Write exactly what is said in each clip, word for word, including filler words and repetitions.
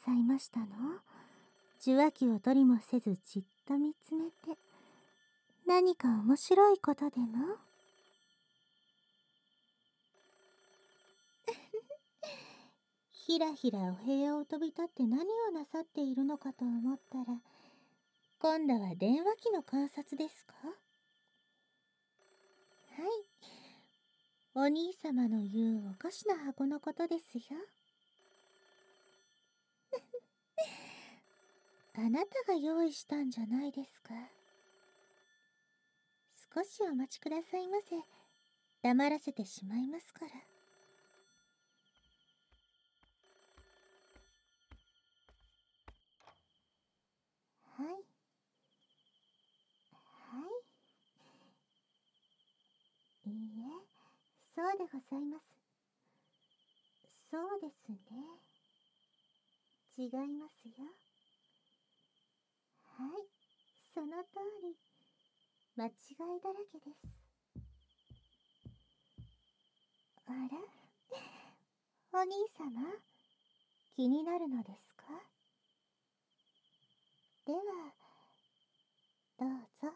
さいましたの？受話器を取りもせずじっと見つめて、何か面白いことでも？ひらひらお部屋を飛び立って何をなさっているのかと思ったら、今度は電話機の観察ですか？はい、お兄様の言うおかしな箱のことですよ。あなたが用意したんじゃないですか。少しお待ちくださいませ。黙らせてしまいますから。はい。はい。いいえ、そうでございます。そうですね。違いますよ。はい、その通り。間違いだらけです。あら、お兄様、気になるのですか？では、どうぞ。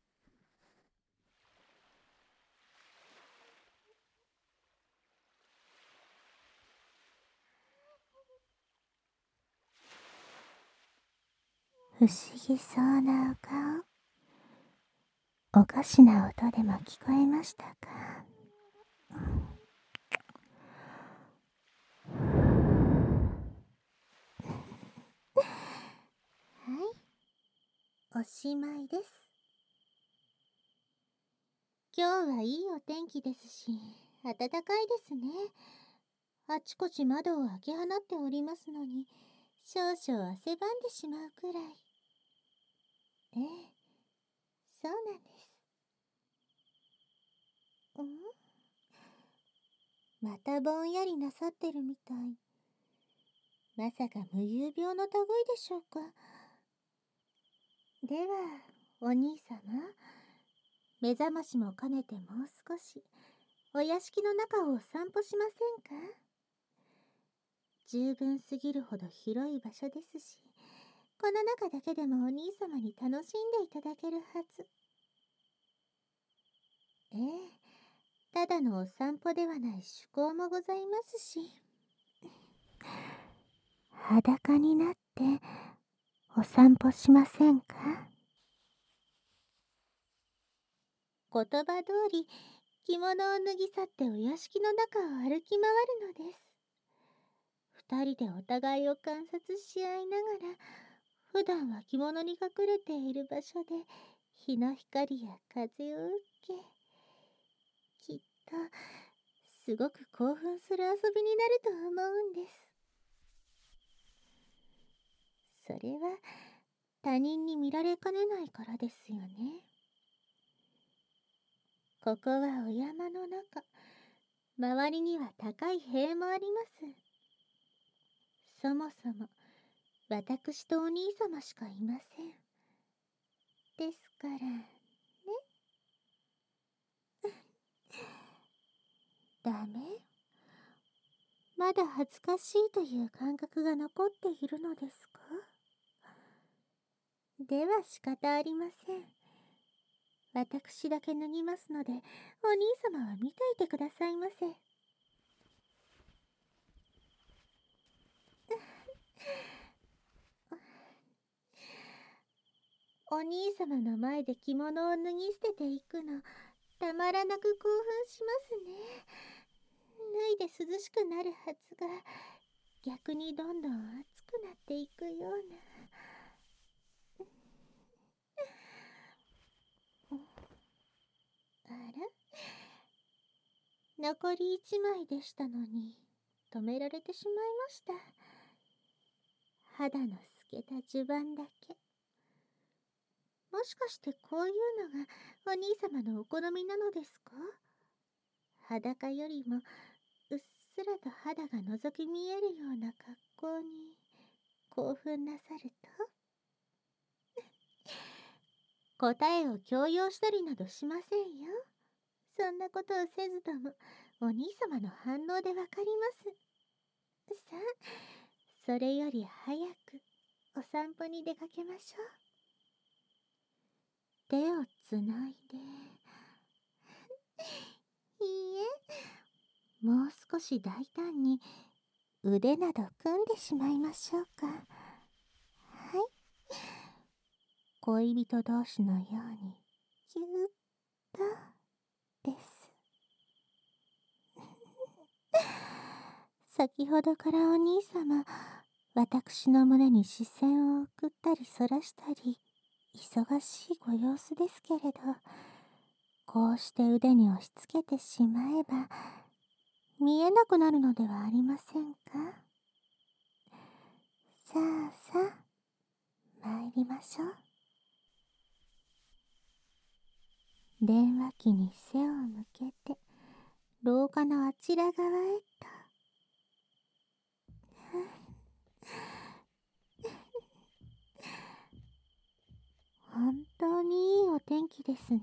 不思議そうなお顔。おかしな音でも聞こえましたか？はい、おしまいです。今日はいいお天気ですし、暖かいですね。あちこち窓を開け放っておりますのに、少々汗ばんでしまうくらい。ええ、そうなんです。ん？またぼんやりなさってるみたい。まさか無遊病の類でしょうか。では、お兄様、目覚ましも兼ねてもう少し、お屋敷の中をお散歩しませんか？十分すぎるほど広い場所ですし、この中だけでもお兄様に楽しんでいただけるはず。ええ、ただのお散歩ではない趣向もございますし。裸になってお散歩しませんか？言葉通り、着物を脱ぎ去ってお屋敷の中を歩き回るのです。二人でお互いを観察し合いながら、普段は着物に隠れている場所で日の光や風を受け、きっとすごく興奮する遊びになると思うんです。それは他人に見られかねないからですよね。ここはお山の中、周りには高い塀もあります。そもそも私とお兄様しかいません。ですからね。ダメ？まだ恥ずかしいという感覚が残っているのですか？では仕方ありません。私だけ脱ぎますので、お兄様は見ていてくださいませ。お兄様の前で着物を脱ぎ捨てていくの、たまらなく興奮しますね。脱いで涼しくなるはずが、逆にどんどん熱くなっていくような。あら、残り一枚でしたのに止められてしまいました。肌の透けた襦袢だけ。もしかしてこういうのがお兄様のお好みなのですか？裸よりもうっすらと肌が覗き見えるような格好に興奮なさると。答えを強要したりなどしませんよ。そんなことをせずともお兄様の反応でわかります。さあ、 それより早くお散歩に出かけましょう。手をつないで。いいえ、もう少し大胆に腕など組んでしまいましょうか。はい。恋人同士のようにぎゅーっとです。先ほどからお兄様、私の胸に視線を送ったりそらしたり、忙しいご様子ですけれど、こうして腕に押し付けてしまえば、見えなくなるのではありませんか。さあさあ、参りましょう。電話機に背を向けて、廊下のあちら側へと。本当にいいお天気ですね。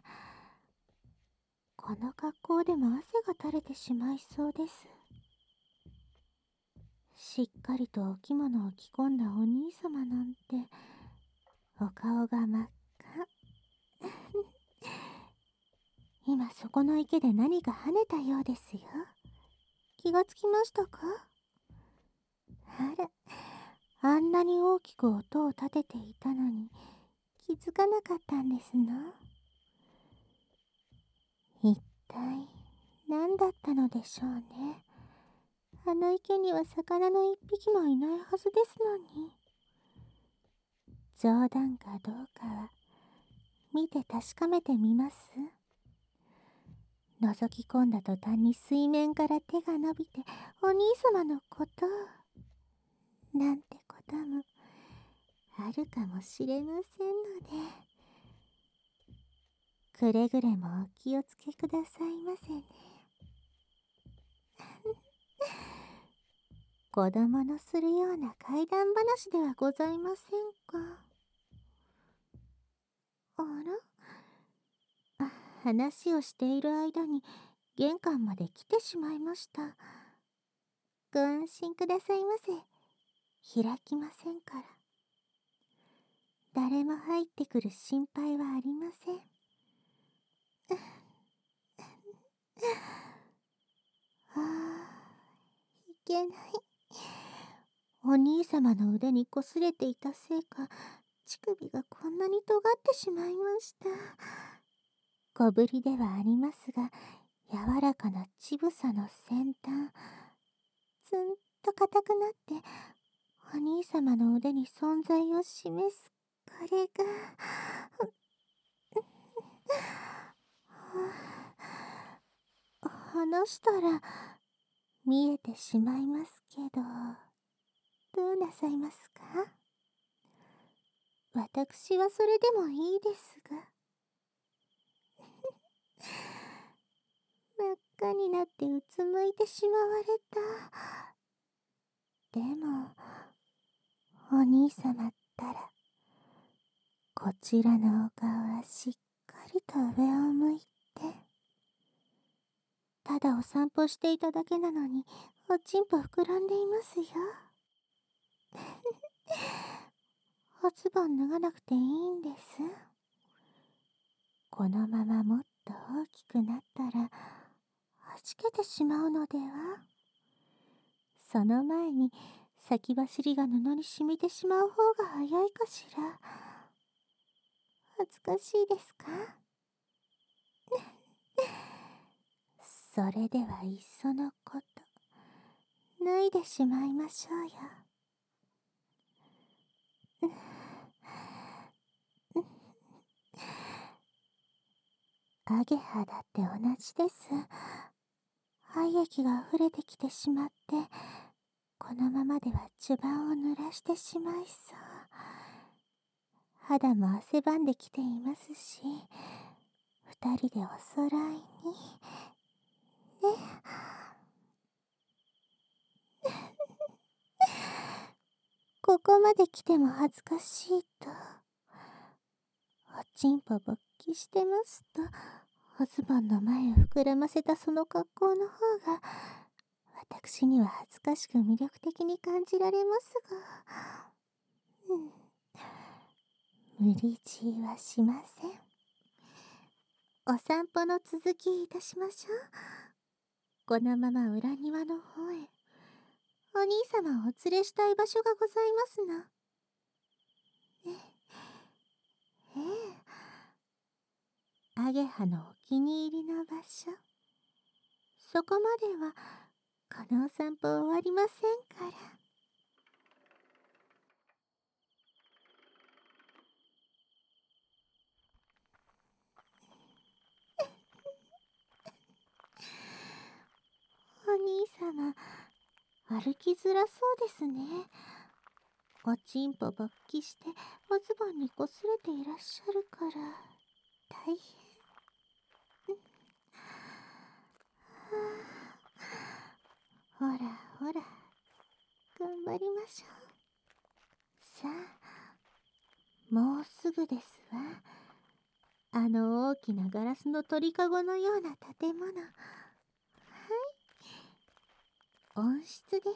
この格好でも汗が垂れてしまいそうです。しっかりとお着物を着込んだお兄様なんて、お顔が真っ赤。今そこの池で何か跳ねたようですよ。気がつきましたか？あら、あんなに大きく音を立てていたのに気づかなかったんですの。一体何だったのでしょうね。あの池には魚の一匹もいないはずですのに。冗談かどうかは見て確かめてみます。覗き込んだ途端に水面から手が伸びてお兄様のことをなんてこともあるかもしれませんので、くれぐれもお気をつけくださいませね。子供のするような怪談話ではございませんか。あら、あ、話をしている間に玄関まで来てしまいました。ご安心くださいませ。開きませんから。誰も入ってくる心配はありません。ああ、いけない。お兄様の腕に擦れていたせいか、乳首がこんなに尖ってしまいました。小ぶりではありますが、柔らかな乳房の先端、ずんと硬くなって、お兄様の腕に存在を示す、これが、話したら見えてしまいますけど、どうなさいますか？私はそれでもいいですが。真っ赤になってうつむいてしまわれた。でも、お兄様ったら、こちらのお顔はしっかりと上を向いて、ただお散歩していただけなのに、おちんぽ膨らんでいますよ。おズボン脱がなくていいんです。このままもっと大きくなったら、はじけてしまうのでは。その前に、先走りが布に染みてしまう方が早いかしら。恥ずかしいですか？それではいっそのこと、脱いでしまいましょうよ。アゲハだって同じです。愛液が溢れてきてしまって、このままでは襦袢を濡らしてしまいそう。肌も汗ばんできていますし、二人でおそろいに。ね。ここまで来ても恥ずかしいと。おちんぽ勃起してますと、おズボンの前を膨らませたその格好の方が、 私には恥ずかしく魅力的に感じられますが、うん、無理強いはしません。お散歩の続きいたしましょう。このまま裏庭の方へ。お兄様をお連れしたい場所がございますの。えええ、アゲハのお気に入りの場所。そこまではこのお散歩終わりませんから。お兄様、歩きづらそうですね。おちんぽ勃起しておズボンにこすれていらっしゃるから大変。ほらほら、頑張りましょう。さあ、もうすぐですわ。あの大きなガラスの鳥かごのような建物。はい、温室です。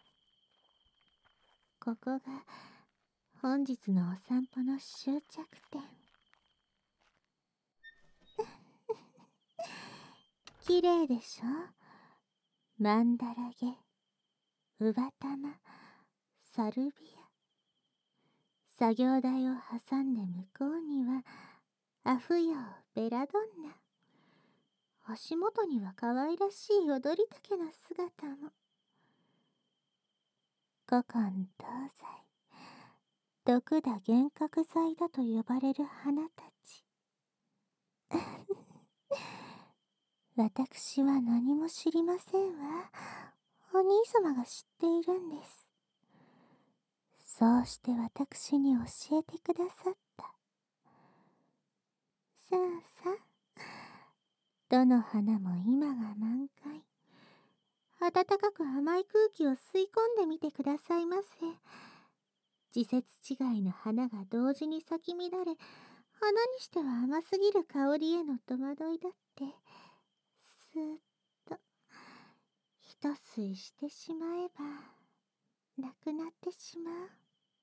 ここが本日のお散歩の終着点。綺麗でしょ。マンダラゲ、ウバタマ、サルビア。作業台を挟んで向こうにはアフヨウ、ベラドンナ。足元には可愛らしい踊り竹の姿も。古今東西、毒だ幻覚剤だと呼ばれる花たち。私は何も知りませんわ。お兄様が知っているんです。そうして私に教えてくださった。さあさあ、どの花も今が満開。暖かく甘い空気を吸い込んでみてくださいませ。季節違いの花が同時に咲き乱れ、花にしては甘すぎる香りへの戸惑いだってスーッと一吸いしてしまえばなくなってしまう。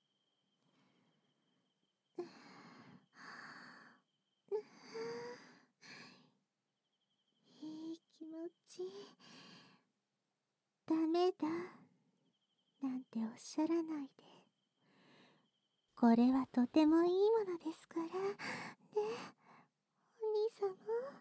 いい気持ち。ダメだなんておっしゃらないで。これはとてもいいものですからね。お兄様。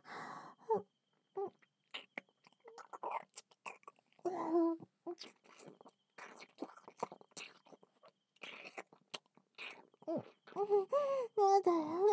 まだやめ。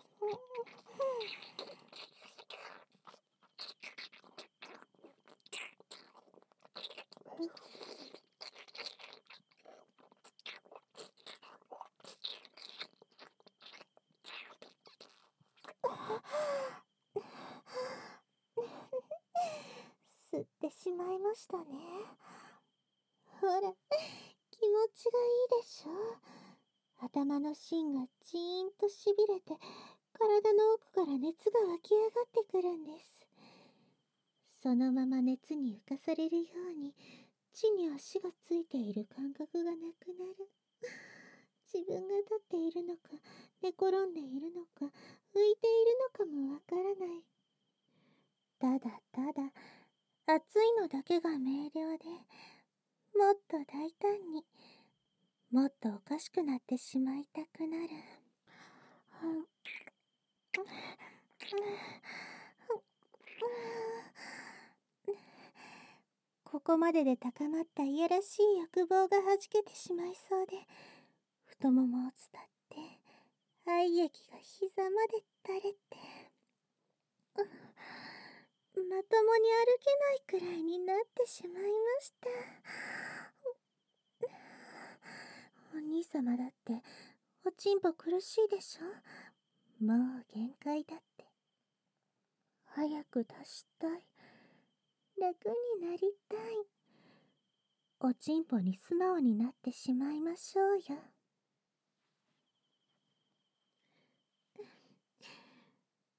吸ってしまいましたね。ほら、気持ちがいいでしょ。頭の芯がジーンとしびれて、体の奥から熱が湧き上がってくるんです。そのまま熱に浮かされるように、地に足がついている感覚がなくなる。自分が立っているのか、寝転んでいるのか、浮いているのかもわからない。ただただ、暑いのだけが明瞭で、もっと大胆に、もっとおかしくなってしまいたくなる。ここまでで高まったいやらしい欲望がはじけてしまいそうで、太ももを伝って愛液が膝まで垂れて、まともに歩けないくらいになってしまいました。お兄様だっておちんぽ苦しいでしょ。もう限界だって。早く出したい。楽になりたい。おちんぽに素直になってしまいましょうよ。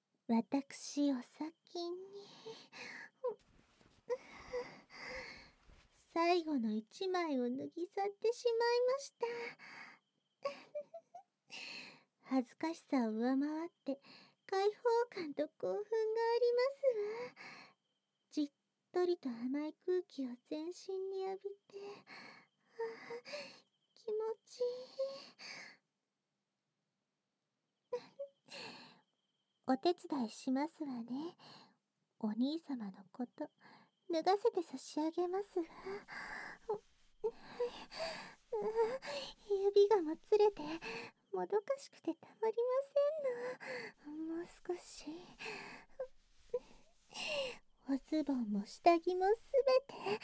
私を先に。 最後の一枚を脱ぎ去ってしまいました。恥ずかしさを上回って解放感と興奮がありますわ。じっとりと甘い空気を全身に浴びて、ああ、気持ちいい。お手伝いしますわね。お兄様のこと脱がせて差し上げますわ。指がもつれてもどかしくてたまりませんの。もう少し。おズボンも下着もすべて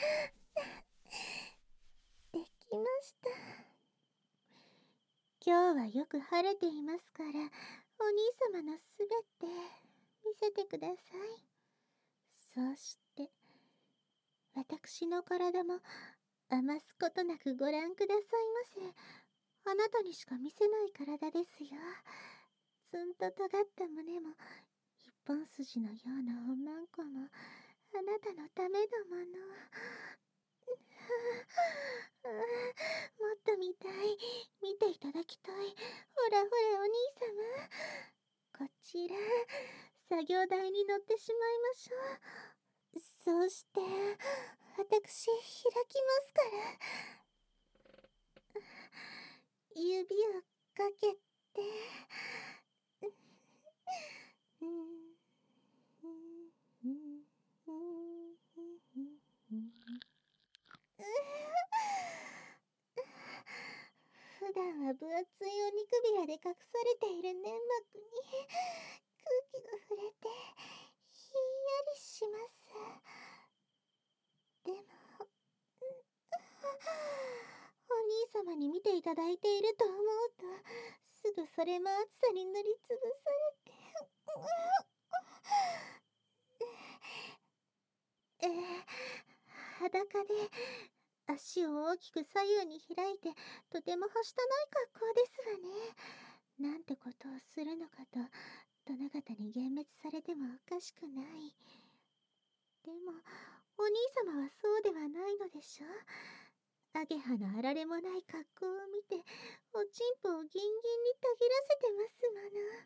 できました。今日はよく晴れていますから、お兄様のすべて見せてください。そうして私の体も余すことなくご覧くださいませ。あなたにしか見せない体ですよ。つんと尖った胸も一本筋のようなおまんこもあなたのためのもの。もっと見たい、見ていただきたい。ほらほらお兄様、こちら作業台に乗ってしまいましょう。そうして私開きますから。指をかけて。普段は分厚いお肉びらで隠されている粘膜に空気が触れてひんやりします。でもお兄様に見ていただいていると思うと、すぐそれも暑さに塗りつぶされてえー、裸で足を大きく左右に開いてとてもはしたない格好ですわね。なんてことをするのかと殿方に幻滅されてもおかしくない。でもお兄様はそうではないのでしょう。アゲハのあられもない格好を見ておちんぽをギンギンにたぎらせてますも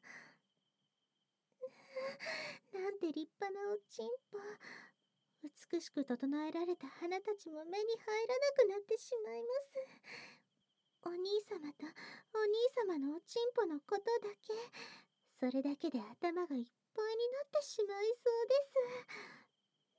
の。なんて立派なおちんぽ。美しく整えられた花たちも目に入らなくなってしまいます。お兄様とお兄様のおちんぽのことだけ、それだけで頭がいっぱいになってしまいそうです。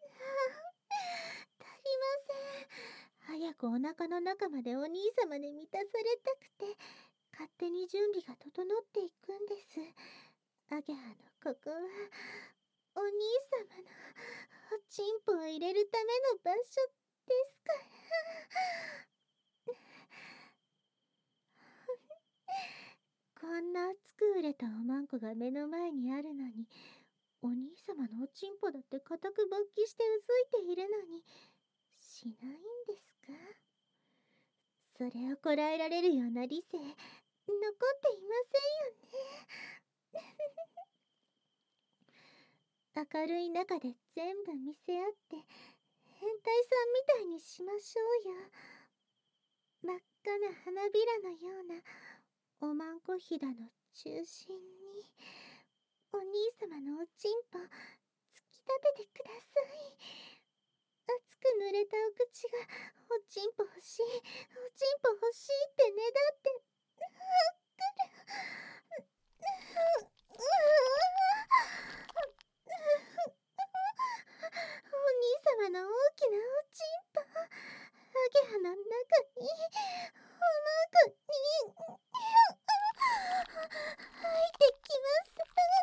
足りません。早くお腹の中までお兄様で満たされたくて、勝手に準備が整っていくんです。アゲハのここはお兄様のおちんぽを入れるための場所ですから。こんな熱く売れたおまんこが目の前にあるのに、お兄様のおちんぽだって固く勃起してうずいているのにしないんですか？それをこらえられるような理性残っていませんよね。明るい中で全部見せ合って変態さんみたいにしましょうよ。真っ赤な花びらのようなおまんこひだの中心にお兄様のおちんぽ突き立ててください。熱く濡れたお口がおちんぽ欲しい、おちんぽ欲しいってねだってお兄様の大きなおちんぽ、アゲハの中におまんこに入ってきます。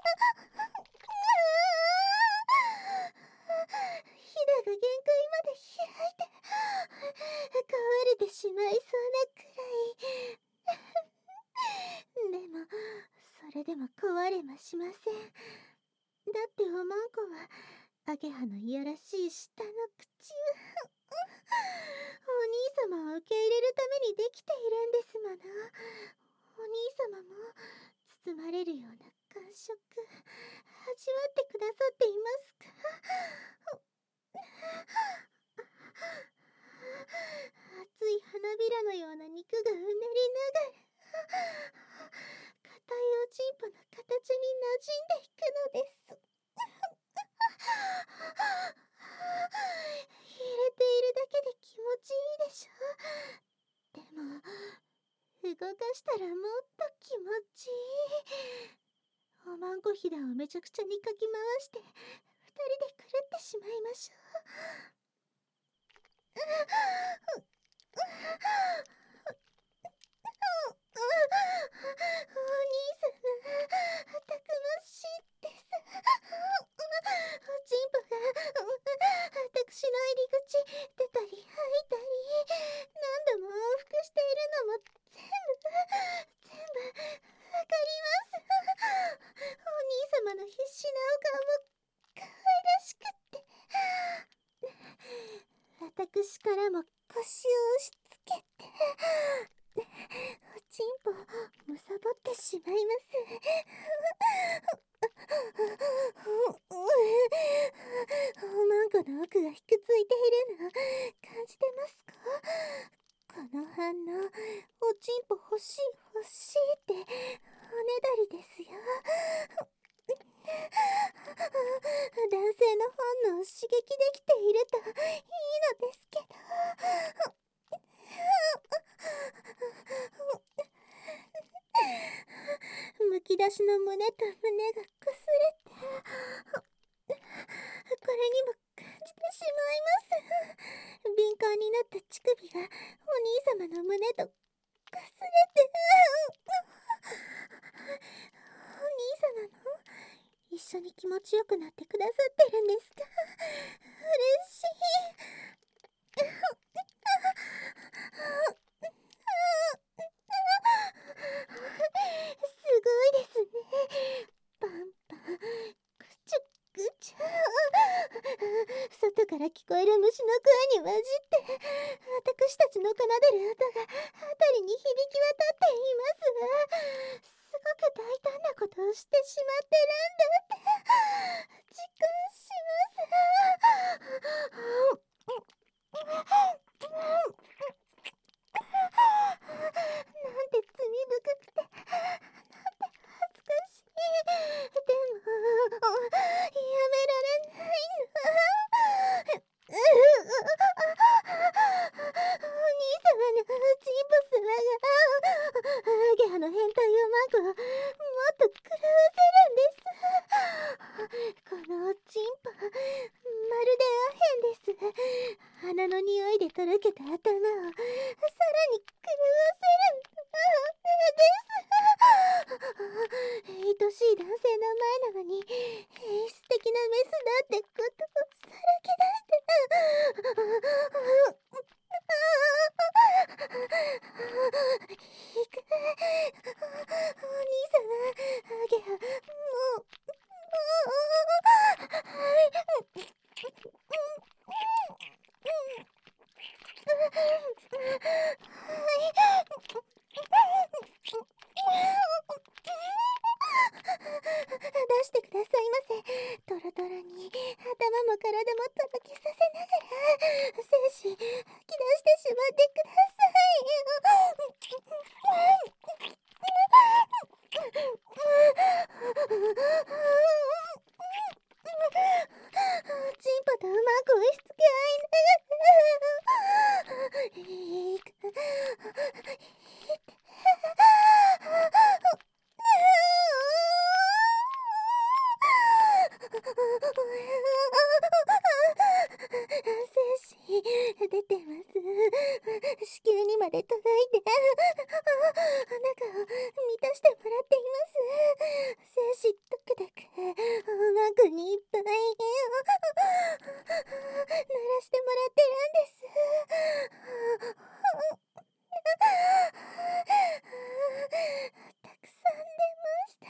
ひだが限界まで開いて壊れてしまいそうなくらい。でもそれでも壊れもしません。だっておまんこはアゲハのいやらしい舌の口をお兄様を受け入れるためにできているんですもの。お兄様も包まれるような感触味わってくださっていますか？ かしたらもっと気持ちいい。おまんこひだをめちゃくちゃにかき回して二人で狂ってしまいましょう。お兄様、たくましいです。おちんぽが私の入り口出たり入ったり何度も往復しているのも全部全部わかります。お兄様の必死なお顔も可愛らしくって私からも腰を押し付けておちんぽむさぼってしまいます。おまんこの奥が引くついているの感じてますか？この反応、おちんぽ欲しい欲しいっておねだりですよ。男性の本能を刺激できているといいのですけど。むき出しの胸と胸がこすれて、これにも感じてしまいます。敏感になった乳首がお兄様の胸とこすれて、お兄様も一緒に気持ちよくなってくださってるんですか？嬉しい。すごいですね。パンパン、くちゅくちゅ。外から聞こえる虫の声に混じって私たちの奏でる音が辺りに響き渡っていますわ。すごく大胆なことをしてしまってるんだって実感します。なんて罪深くて、なんて恥ずかしい。でもやめられないの。お兄様のチンポスマがアゲハの変態おまんこをもっと狂わせるんです。このおちんぽまるでアヘンです。鼻の匂いでとろけた頭をさらに狂わせるんです。愛しい男性の前なのに演出的なメスだってことをさらけ出してひくお兄様アゲハもうもう出してくださいませ。トロトロに頭も体もとろけさせながら精子吐き出してしまってください。チンポとうまく押し付け合いながらいいか精子出てます。子宮にまで届いてお腹を満たしてもらっています。精子ドクドクおまんこにいっぱい鳴らしてもらってるんです。たくさん出ました。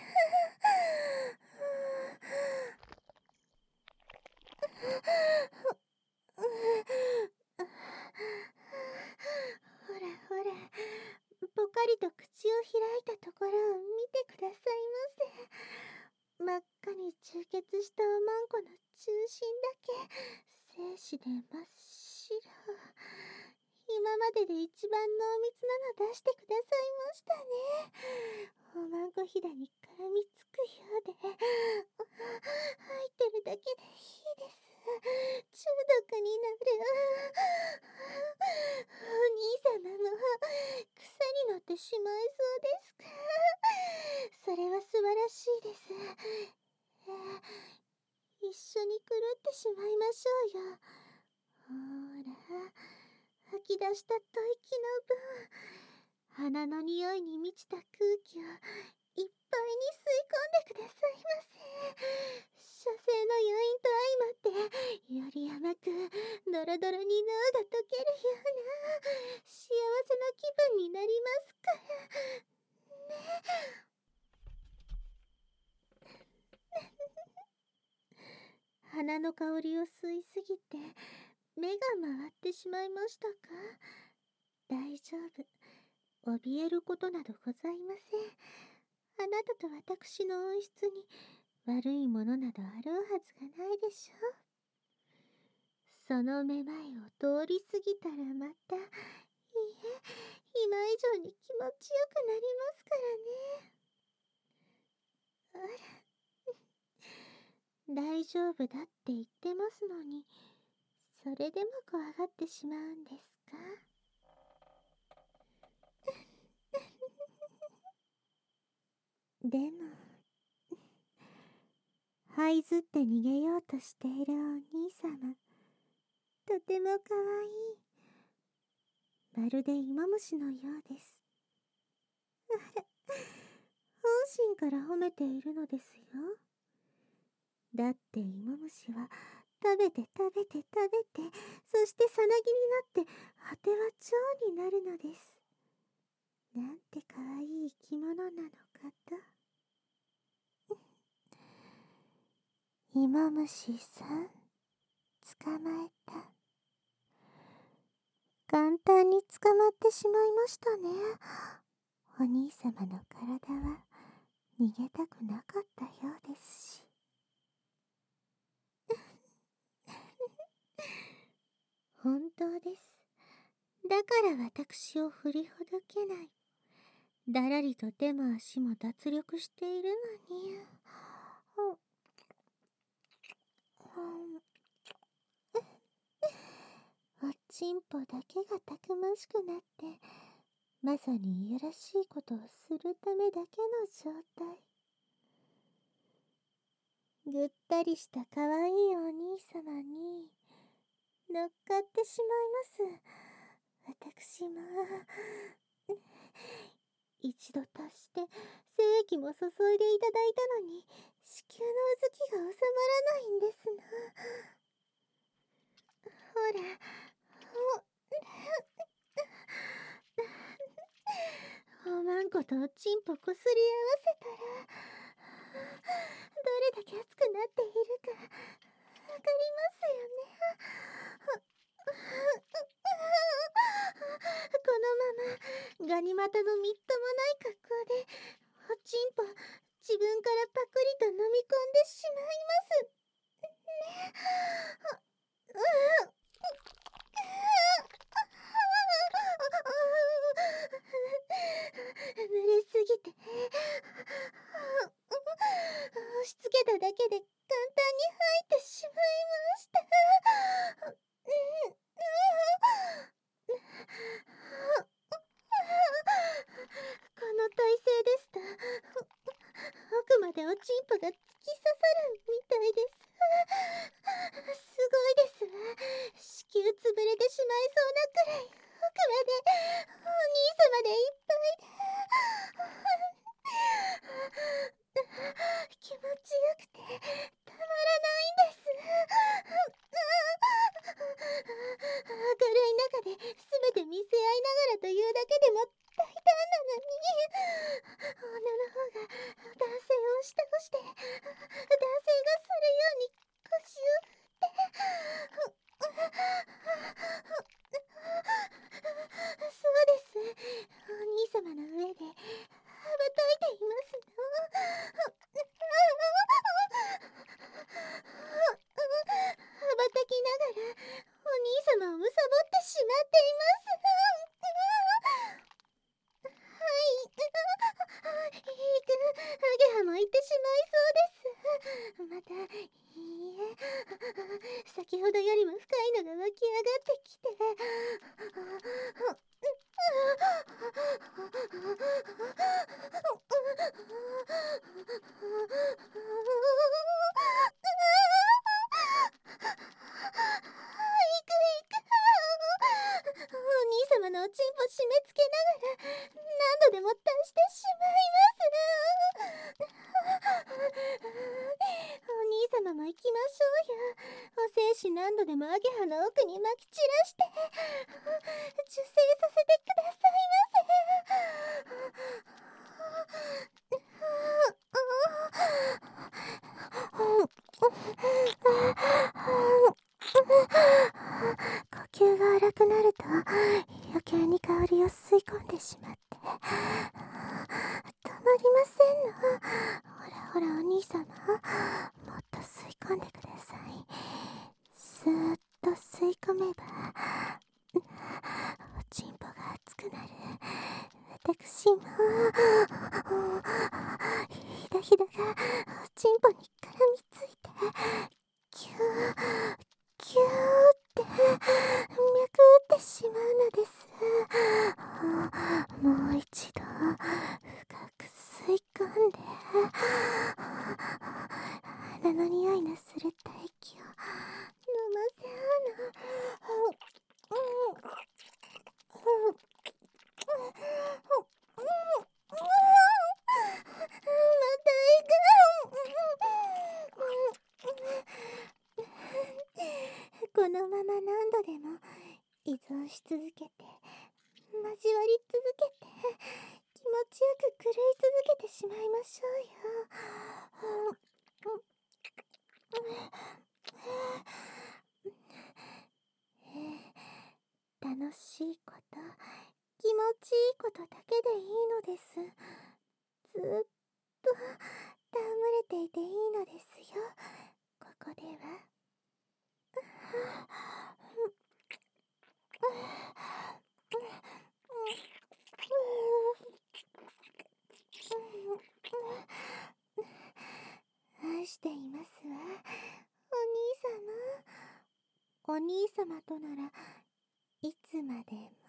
ほらほら、ぽかりと口を開いたところを見てくださいませ。真っ赤に充血したおまんこの中心だけ精子で真っ白。今までで一番濃密なの出してくださいましたね。おまんこひだに絡みつくようで入ってるだけでいいです。中毒になる。お兄様も草になってしまいそき出した吐息の分、花の匂いに満ちた空気をいっぱいに吸い込んでくださいませ。射精の余韻と相まってより甘くドロドロに脳が溶けるような幸せな気分になりますからね。花の香りを吸いすぎて目が回ってしまいましたか？大丈夫。怯えることなどございません。あなたと私の温室に悪いものなどあろうはずがないでしょう。そのめまいを通り過ぎたらまた、いいえ、今以上に気持ちよくなりますからね。あら、大丈夫だって言ってますのに、それでも怖がってしまうんですか？でも、這いずって逃げようとしているお兄様、とてもかわいい。まるで芋虫のようです。あら、本心から褒めているのですよ。だって芋虫は食べて食べて食べて、そしてさなぎになって果ては蝶になるのです。なんてかわいい生き物なのかと。芋虫さん、捕まえた。簡単に捕まってしまいましたね。お兄様の体は逃げたくなかったようですし。本当です。だから私を振りほどけない。だらりと手も足も脱力しているのに。おちんぽだけがたくましくなって、まさにいやらしいことをするためだけの状態。ぐったりしたかわいいお兄様に乗っかってしまいます。私も一度達して精液も注いでいただいたのに、子宮のうずきが収まらないんですな。ほら、お、おまんことおちんぽこすり合わせたら、どれだけ熱くなっているかわかりますよね。このままガニ股のみっともない格好でおちんぽ自分からパクリと飲み込んでしまいますね。濡れすぎて押し付けただけで簡単に入ってしまいました。この体勢ですと奥までおちんぽが突き刺さるみたいです。すごいですわ。子宮潰れてしまいそうなくらい奥までお兄様でいっぱいで気持ちよくてたまらないんです。明るい中で全て見せ合いながらというだけでも大胆なのに、女の方が男性を押し倒して男性がそれように腰を振ってそうです。お兄様の上で羽ばたいていますの。羽ばたきながらお兄様をむさぼってしまっています。はい、いいくアゲハも言ってしまいそうです。またいいえ、先ほどよりも深いのが湧き上がってきて、お兄おちんぽ締め付けながら何度でも出してしまいます。お兄様も行きましょうよ。お精子何度でもアゲハの奥にまき散らして受精させてくださいませ。呼吸が荒くなると余計に香りを吸い込んでしまってたまりませんの。ほらほらお兄様、もっと吸い込んでください。スーッと吸い込めばおちんぽが熱くなる。私もひだひだがおちんぽに絡みついてキューキューって脈打ってしまうのです。もう一度深く吸い込んで鼻の匂いのする唾液を飲ませ合うの。このまま何度でも依存し続けて交わり続けて気持ちよく狂い続けてしまいましょうよ。楽しいこと、気持ちいいことだけでいいのです。ずっと戯れていていいのですよ。ここでは。愛していますわ、お兄様。お兄様とならいつまでも。